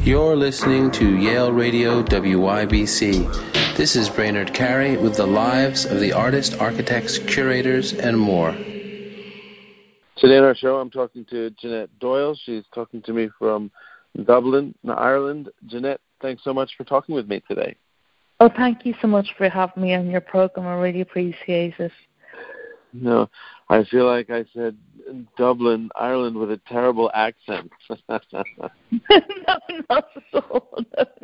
You're listening to Yale Radio WYBC. This is Brainerd Carey with the lives of the artists, architects, curators, and more. Today on our show, I'm talking to Jeanette Doyle. She's talking to me from Dublin, Ireland. Jeanette, thanks so much for talking with me today. Oh, thank you so much for having me on your program. I really appreciate it. No, I feel like I said Dublin, Ireland with a terrible accent. No, not at all.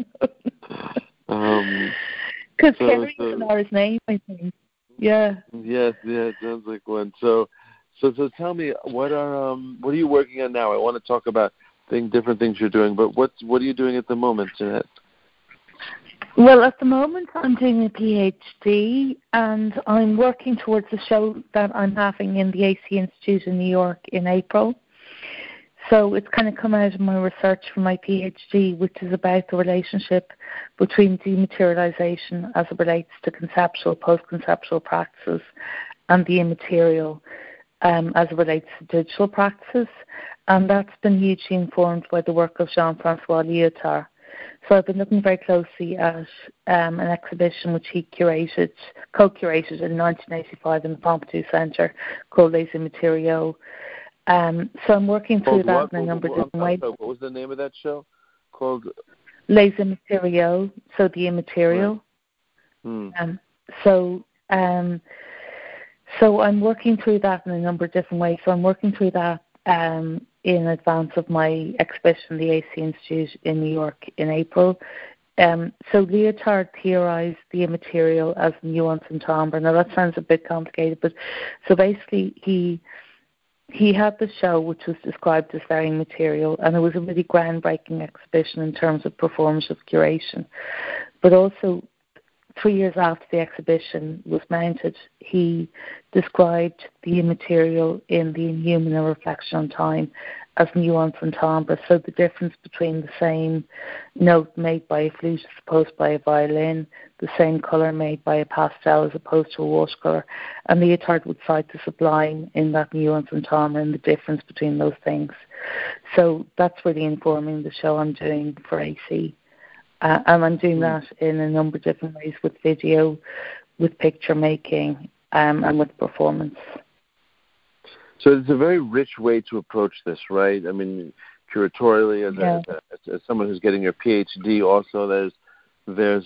Because Kerry is an Irish name, I think. Yeah. Yes, it sounds like one. So tell me, what are you working on now? I want to talk about different things you're doing, but what are you doing at the moment, Jeanette? Well, at the moment, I'm doing a PhD, and I'm working towards a show that I'm having in the AC Institute in New York in April. So it's kind of come out of my research for my PhD, which is about the relationship between dematerialization as it relates to conceptual, post-conceptual practices and the immaterial as it relates to digital practices. And that's been hugely informed by the work of Jean-Francois Lyotard. So I've been looking very closely at an exhibition which he co-curated in 1985 in the Pompidou Centre called Les Immatériaux. So I'm working through that in a number of different ways. What was the name of that show? Called Les Immatériaux, so the immaterial. Right. So I'm working through that in a number of different ways. So I'm working through that in advance of my exhibition, the AC Institute in New York in April. So Lyotard theorized the immaterial as nuance and timbre. Now that sounds a bit complicated, but so basically he had the show which was described as very material, and it was a really groundbreaking exhibition in terms of performative curation. But also 3 years after the exhibition was mounted, he described the immaterial in the inhuman, a reflection on time, as nuance and timbre. So the difference between the same note made by a flute as opposed by a violin, the same colour made by a pastel as opposed to a watercolour. And Lyotard would cite the sublime in that nuance and timbre and the difference between those things. So that's really informing the show I'm doing for AC. And I'm doing that in a number of different ways, with video, with picture making, and with performance. So it's a very rich way to approach this, right? I mean, curatorially, as someone who's getting your PhD, also there's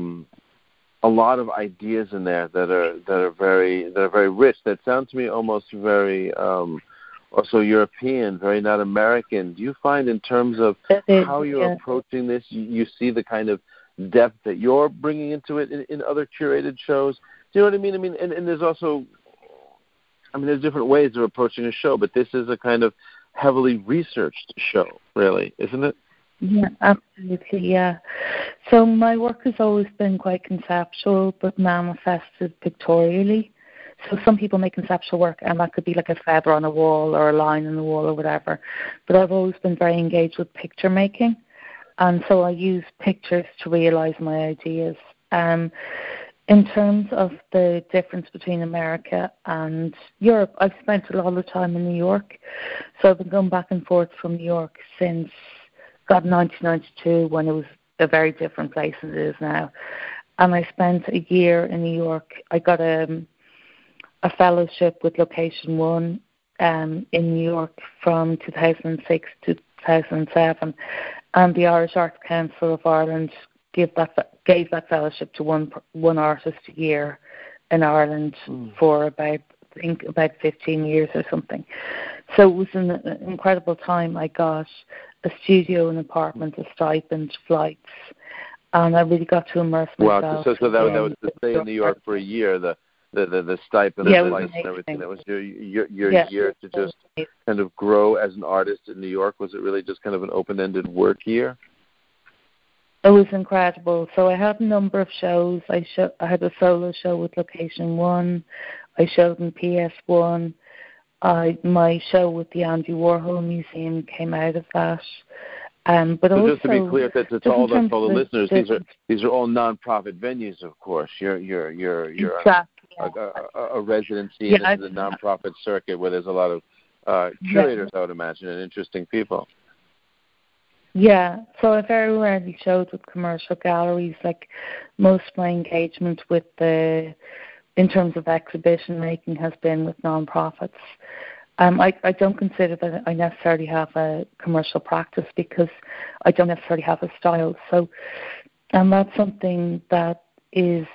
a lot of ideas in there that are very rich. That sound to me almost very also European, very not American. Do you find, in terms of how you're approaching this, you see the kind of depth that you're bringing into it in other curated shows? Do you know what I mean? I mean, and there's also, there's different ways of approaching a show, but this is a kind of heavily researched show, really, isn't it? Yeah, absolutely, yeah. So my work has always been quite conceptual, but manifested pictorially. So some people make conceptual work, and that could be like a feather on a wall or a line on the wall or whatever. But I've always been very engaged with picture making, and so I use pictures to realise my ideas. In terms of the difference between America and Europe, I've spent a lot of time in New York. So I've been going back and forth from New York since 1992, when it was a very different place than it is now. And I spent a year in New York. I got a fellowship with Location One in New York from 2006 to 2007, and the Irish Arts Council of Ireland gave that fellowship to one artist a year in Ireland for about 15 years or something. So it was an incredible time. I got a studio, an apartment, a stipend, flights, and I really got to immerse myself. Wow, so that was to stay in New York for a year, the stipend, the flights and everything. That was your year to just kind of grow as an artist in New York. Was it really just kind of an open-ended work year? It was incredible. So I had a number of shows. I had a solo show with Location One. I showed in PS1. My show with the Andy Warhol Museum came out of that. But so also, just to be clear, to all the listeners, these are all non-profit venues, of course. You're a residency, and this is a non-profit circuit where there's a lot of curators, I would imagine, and interesting people. Yeah, so I very rarely showed with commercial galleries. Like most of my engagement with in terms of exhibition making has been with non-profits. I don't consider that I necessarily have a commercial practice because I don't necessarily have a style. So, and that's something that is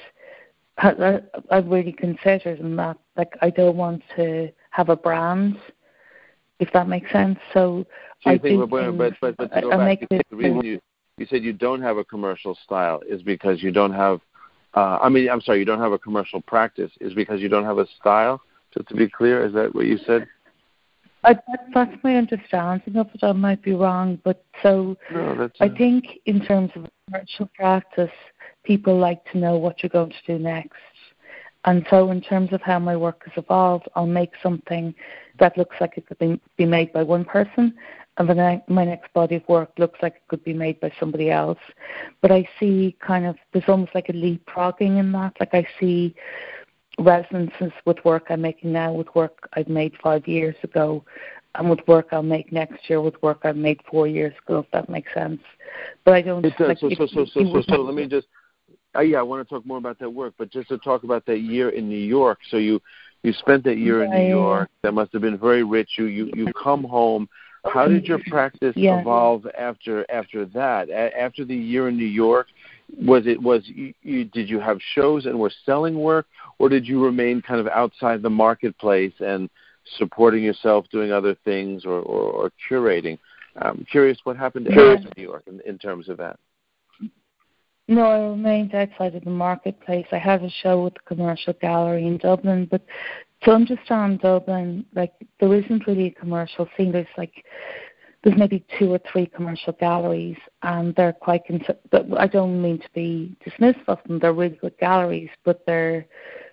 I've really considered, and that like I don't want to have a brand, if that makes sense. So you think, but to go back, the reason you said you don't have a commercial style is because you don't have. You don't have a commercial practice is because you don't have a style. Just to be clear, is that what you said? That's my understanding of it. I might be wrong, but I think in terms of commercial practice, people like to know what you're going to do next. And so in terms of how my work has evolved, I'll make something that looks like it could be made by one person, and then my next body of work looks like it could be made by somebody else. But I see there's almost like a leapfrogging in that. Like I see resonances with work I'm making now, with work I've made 5 years ago, and with work I'll make next year, with work I made 4 years ago, if that makes sense. But I don't. It does. So let me just. I want to talk more about that work, but just to talk about that year in New York. So you spent that year in New York. That must have been very rich. You come home. How did your practice evolve after that? After the year in New York, did you have shows and were selling work, or did you remain kind of outside the marketplace and supporting yourself, doing other things, or curating? I'm curious what happened after New York in terms of that. No, I remained outside of the marketplace. I had a show with the Commercial Gallery in Dublin, but to understand Dublin, like there isn't really a commercial scene. There's maybe 2 or 3 commercial galleries, and they're quite. I don't mean to be dismissive of them. They're really good galleries, but they're.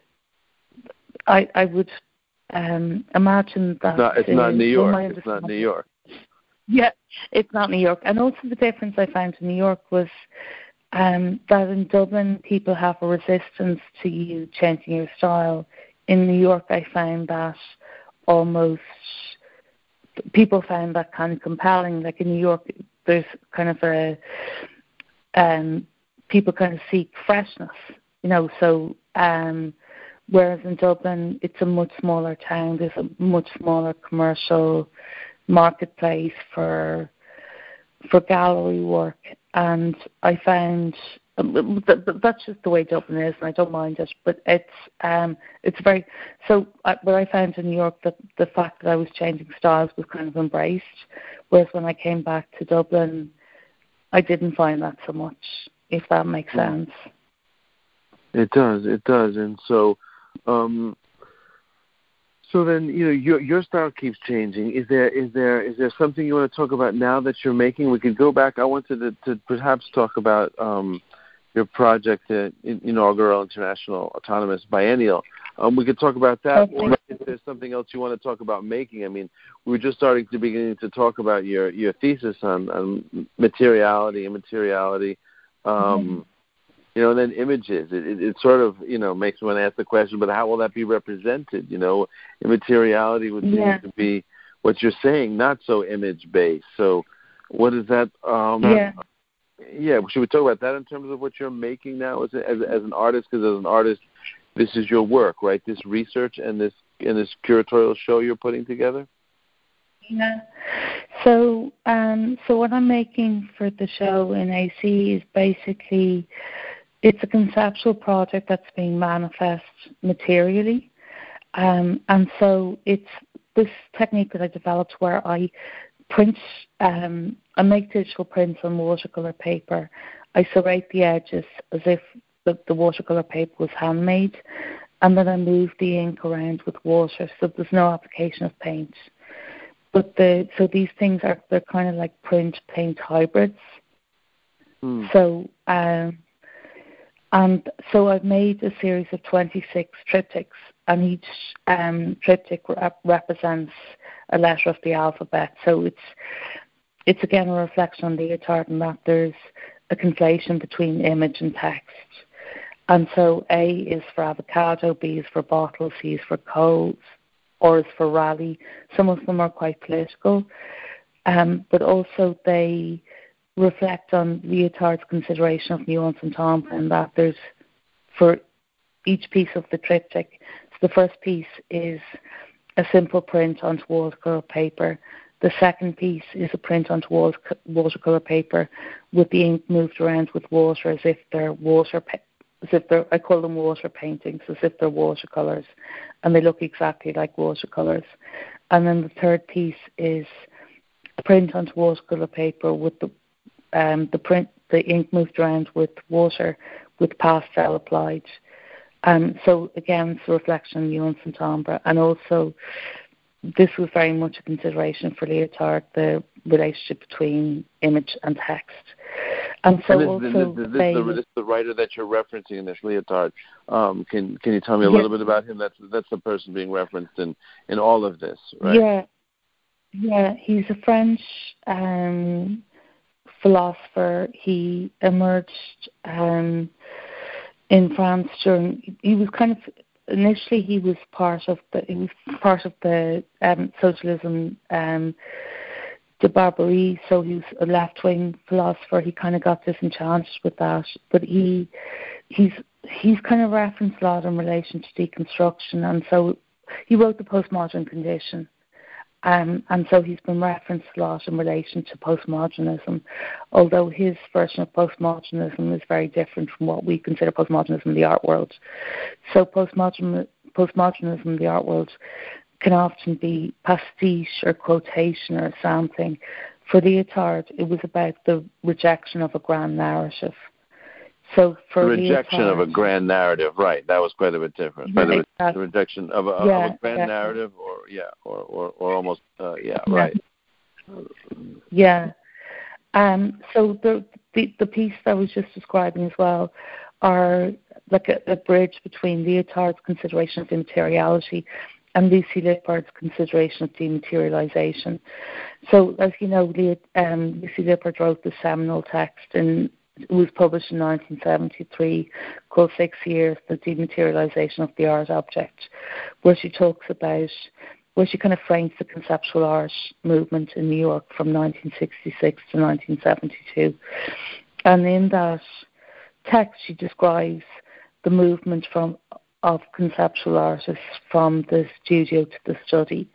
I would imagine that it's not New York. It's not New York. Yeah, it's not New York. And also the difference I found in New York was that in Dublin people have a resistance to you changing your style. In New York, I found that people found that kind of compelling. Like in New York, there's kind of people kind of seek freshness, so whereas in Dublin, it's a much smaller town. There's a much smaller commercial marketplace for gallery work, and I found that's just the way Dublin is, and I don't mind it. But it's very so. What I found in New York, that the fact that I was changing styles was kind of embraced, whereas when I came back to Dublin, I didn't find that so much. If that makes sense. It does, and so. So then, your style keeps changing. Is there something you want to talk about now that you're making? We could go back. I wanted to perhaps talk about your project, Inaugural International Autonomous Biennial. We could talk about that, or if there's something else you want to talk about making. I mean, we were just beginning to talk about your thesis on materiality and materiality. And then images. It sort of, makes me want to ask the question, but how will that be represented? Immateriality would seem to be what you're saying, not so image-based. So what is that? Should we talk about that in terms of what you're making now as an artist? Because as an artist, this is your work, right? This research and this curatorial show you're putting together? Yeah. So what I'm making for the show in AC is basically, it's a conceptual project that's being manifest materially. And so it's this technique that I developed where I print, I make digital prints on watercolor paper. I serrate the edges as if the watercolor paper was handmade, and then I move the ink around with water, so there's no application of paint. But so these things they're kind of like print paint hybrids. So and so I've made a series of 26 triptychs, and each triptych represents a letter of the alphabet. So it's again a reflection on Leotard in that there's a conflation between image and text. And so A is for avocado, B is for bottle, C is for coal, or is for rally. Some of them are quite political. but also they reflect on Lyotard's consideration of nuance and timbre, and that there's, for each piece of the triptych, so the first piece is a simple print onto watercolour paper. The second piece is a print onto watercolour paper with the ink moved around with water as if they're I call them water paintings, as if they're watercolours, and they look exactly like watercolours. And then the third piece is a print onto watercolour paper with the ink moved around with water with pastel applied. So again, it's a reflection on nuance and timbre, and also this was very much a consideration for Lyotard, the relationship between image and text. And so this is the writer that you're referencing in this, Lyotard. Can you tell me a little bit about him? That's the person being referenced in all of this, right? Yeah. He's a French philosopher. He emerged in France initially he was part of the socialism de Barbarie, so he was a left-wing philosopher. He kind of got disenchanted with that, but he's kind of referenced a lot in relation to deconstruction, and so he wrote The Postmodern Condition. And so he's been referenced a lot in relation to postmodernism, although his version of postmodernism is very different from what we consider postmodernism in the art world. So postmodernism in the art world can often be pastiche or quotation or sampling. For Lyotard, it was about the rejection of a grand narrative. So for the rejection of a grand narrative, right? That was quite a bit different. Exactly. The rejection of a grand narrative, or almost, right. Yeah. So the piece that I was just describing as well are like a bridge between Lyotard's consideration of immateriality and Lucy Lippard's consideration of dematerialization. So, as you know, Lucy Lippard wrote the seminal text it was published in 1973, called 6 Years, The Dematerialization of the Art Object, where she kind of frames the conceptual art movement in New York from 1966 to 1972. And in that text, she describes the movement of conceptual artists from the studio to the study,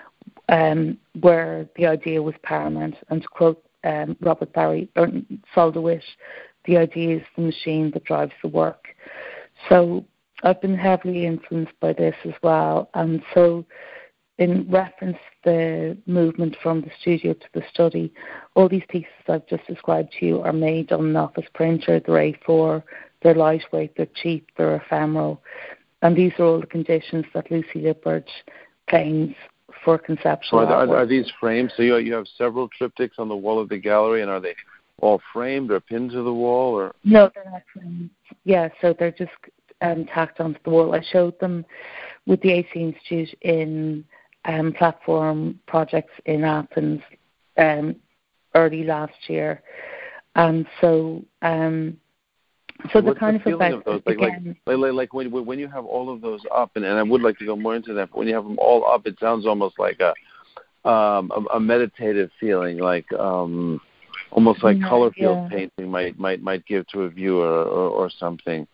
where the idea was paramount. And to quote Robert Barry or Sol DeWitt, the idea is the machine that drives the work. So I've been heavily influenced by this as well, and so in reference to the movement from the studio to the study, all these pieces I've just described to you are made on an office printer. They're A4, they're lightweight, they're cheap, they're ephemeral, and these are all the conditions that Lucy Lippard claims for conceptual artwork. Are these framed? So you have several triptychs on the wall of the gallery, and are they all framed or pinned to the wall? Or no, they're not framed. Yeah, so they're just tacked onto the wall. I showed them with the AC Institute in platform projects in Athens early last year, and so the kind of effect of those, like when you have all of those up, and I would like to go more into that, but when you have them all up, it sounds almost like a meditative feeling, like almost like color field painting might give to a viewer or something.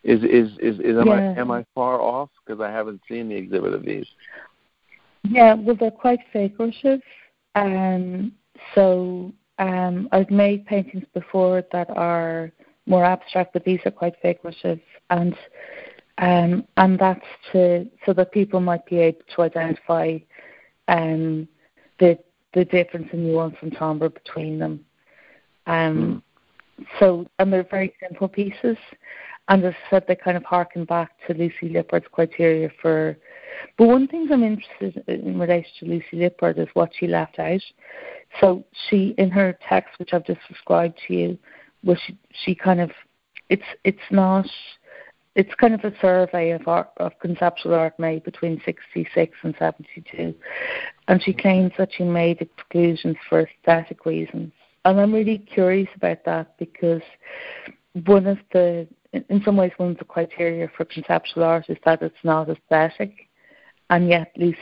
Am I far off? Because I haven't seen the exhibit of these. Yeah, well, they're quite figurative. So I've made paintings before that are more abstract, but these are quite figurative, and that's so that people might be able to identify the difference in nuance and timbre between them. So, and they're very simple pieces, and as I said, they kind of harken back to Lucy Lippard's criteria for. But one thing I'm interested in relation to Lucy Lippard is what she left out. So she, in her text, which I've just described to you, where she kind of, it's kind of a survey of conceptual art made between 66 and 72, and she claims that she made exclusions for aesthetic reasons. And I'm really curious about that, because in some ways one of the criteria for conceptual art is that it's not aesthetic, and yet Lucy